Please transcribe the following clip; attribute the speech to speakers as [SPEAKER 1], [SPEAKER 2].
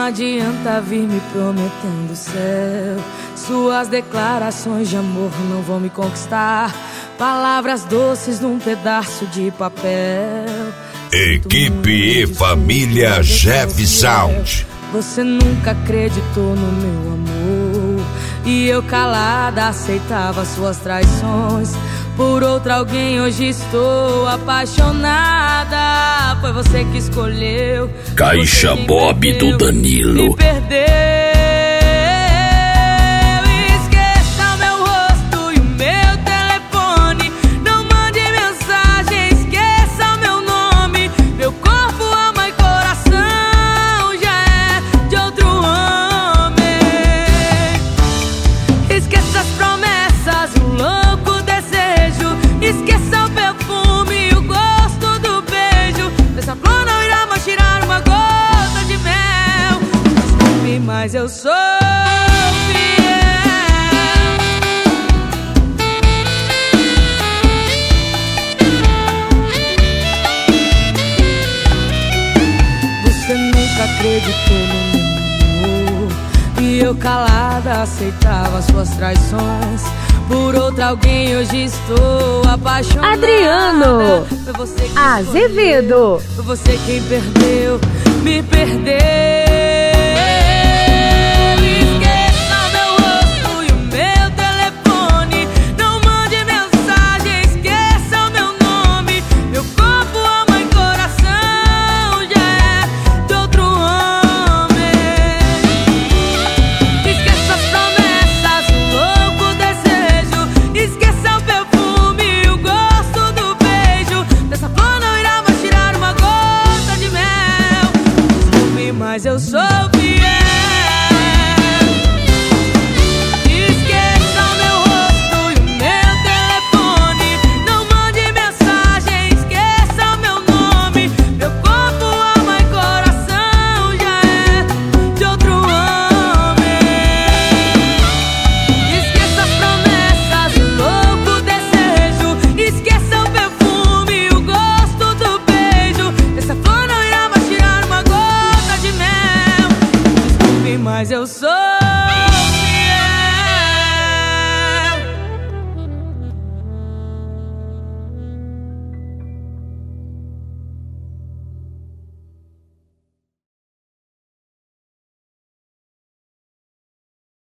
[SPEAKER 1] adianta vir me prometendo o céu. Suas declarações de amor não vão me conquistar. Palavras doces num pedaço de papel.
[SPEAKER 2] Equipe e família Jeff Sound.
[SPEAKER 1] Você nunca acreditou no meu amor, e eu calada aceitava suas traições. Por outra alguém hoje estou apaixonada. Foi você que escolheu.
[SPEAKER 2] Caixa Bob do Danilo.
[SPEAKER 1] Me perdeu. Esqueça meu rosto e o meu telefone. Não mande mensagem, esqueça meu nome. Meu corpo, alma e coração já é de outro homem. Esqueça as promessas, o louco desejo. Esqueça o perfume e o gosto do beijo. Essa flor não irá mais tirar uma gota de mel. Desculpe, mas eu sou fiel. Você nunca acreditou no meu amor, e eu calada aceitava suas traições. Por outra alguém hoje estou apaixonada.
[SPEAKER 3] Adriano
[SPEAKER 1] Foi você que
[SPEAKER 3] Azevedo.
[SPEAKER 1] escolheu. Foi você quem perdeu, me perdeu. Esqueça meu rosto e o meu telefone. Não mande mensagem, esqueça o meu nome. Meu corpo, alma e coração já é de outro homem. Esqueça as promessas, o louco desejo. Esqueça o perfume e o gosto do beijo. Dessa flor não irá mais tirar uma gota de mel. Desculpe, mas eu sou